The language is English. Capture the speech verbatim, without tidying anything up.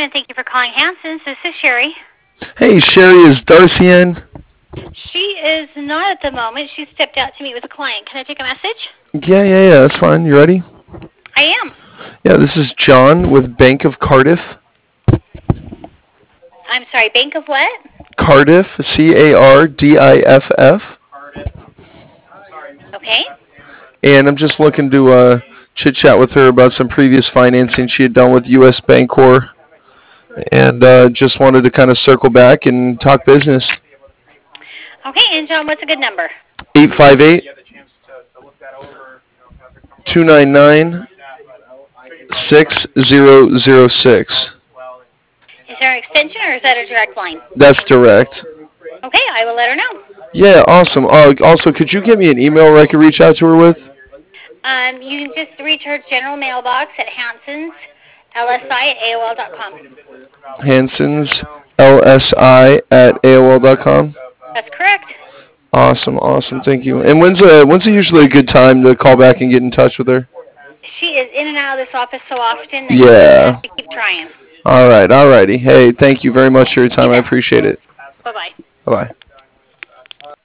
afternoon. Thank you for calling Hanson's. This is Sherry. Hey, Sherry, is Darcy in? She is not at the moment. She stepped out to meet with a client. Can I take a message? Yeah, yeah, yeah, that's fine. You ready? I am. Yeah, this is John with Bank of Cardiff. I'm sorry, Bank of what? Cardiff, C A R D I F F. Okay. And I'm just looking to uh, chit chat with her about some previous financing she had done with U S Bancorp. And uh, just wanted to kind of circle back and talk business. Okay, and John, what's a good number? eight five eight, two nine nine, six zero zero six. Is there an extension or is that a direct line? That's direct. Okay, I will let her know. Yeah, awesome. Uh, also, could you give me an email where I could reach out to her with? Um, you can just reach her general mailbox at Hanson's L S I at A O L dot com. Hanson's L S I at A O L dot com. That's correct. Awesome, awesome. Thank you. And when's a when's a usually a good time to call back and get in touch with her? She is in and out of this office so often that you just Yeah. have to keep trying. All right, all righty. Hey, thank you very much for your time. I appreciate it. Bye-bye. Bye-bye.